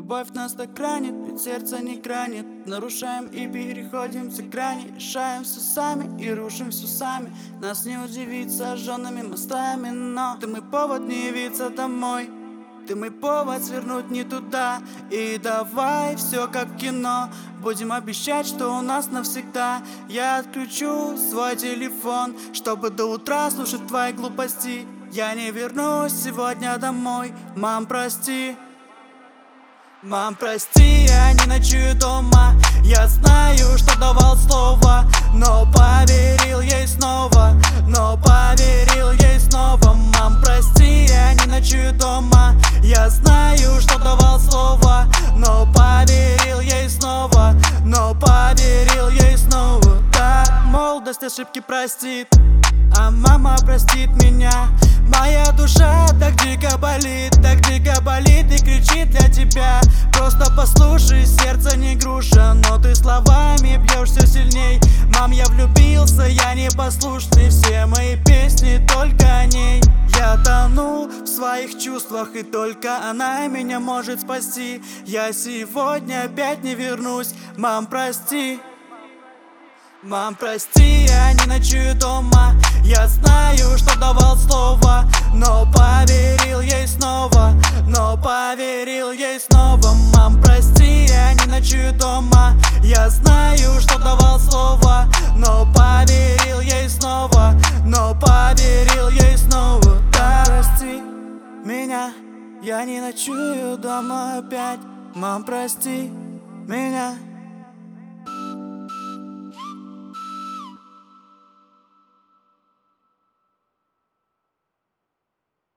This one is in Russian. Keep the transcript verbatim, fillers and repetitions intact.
Любовь нас так ранит, ведь сердце не гранит. Нарушаем и переходим все грани. Решаем все сами и рушим все сами. Нас не удивить сожженными мостами, но ты мой повод не явиться домой. Ты мой повод свернуть не туда. И давай все как в кино. Будем обещать, что у нас навсегда. Я отключу свой телефон, чтобы до утра слушать твои глупости. Я не вернусь сегодня домой. Мам, прости. Мам, прости, я не ночую дома. Я знаю, что давал слово, но поверил ей снова. Но поверил ей снова. Мам, прости, я не ночую дома. Я знаю, что давал слово, но поверил ей снова. Но поверил ей снова. Да, молодость ошибки простит, а мама простит меня. Моя душа так дико болит, так дико болит и кричит для тебя. Просто послушай, сердце не груша, но ты словами бьешь все сильней. Мам, я влюбился, я непослушный, все мои песни только о ней. Я тону в своих чувствах, и только она меня может спасти. Я сегодня опять не вернусь, мам, прости. Мам, прости, я не ночую дома. Я знаю, что давал слово, но поверил ей снова. Но поверил ей снова. Мам, прости, я не ночую дома. Я знаю, что давал слово, но поверил ей снова. Но поверил ей снова. Да, прости меня, я не ночую дома опять. Мам, прости меня.